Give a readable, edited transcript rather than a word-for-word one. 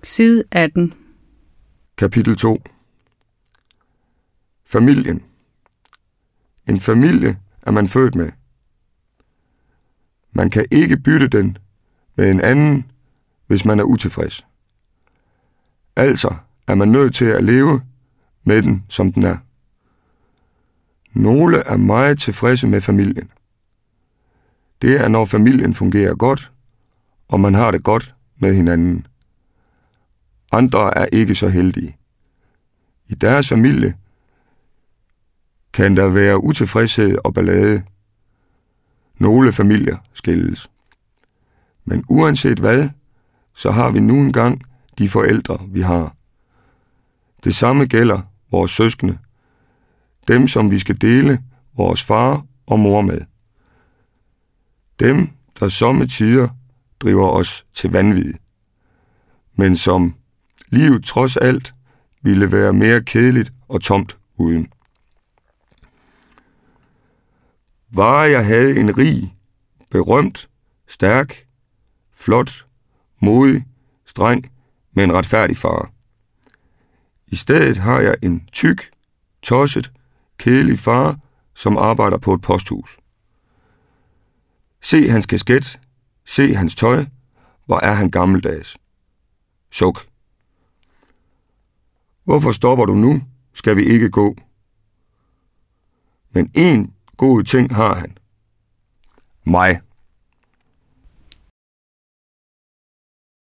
Side 18. Kapitel 2. Familien. En familie er man født med. Man kan ikke bytte den med en anden, hvis man er utilfreds. Altså er man nødt til at leve med den, som den er. Nogle er meget tilfredse med familien. Det er, når familien fungerer godt, og man har det godt med hinanden. Andre er ikke så heldige. I deres familie kan der være utilfredshed og ballade. Nogle familier skilles. Men uanset hvad, så har vi nu engang de forældre, vi har. Det samme gælder vores søskende. Dem, som vi skal dele vores far og mor med. Dem, der somme tider driver os til vanvid. Men som livet trods alt ville være mere kedeligt og tomt uden. Bare jeg havde en rig, berømt, stærk, flot, modig, streng, men retfærdig far. I stedet har jeg en tyk, tosset, kedelig far, som arbejder på et posthus. Se hans kasket, se hans tøj, hvor er han gammeldags. Suk. Hvorfor stopper du nu? Skal vi ikke gå? Men en god ting har han. Mig.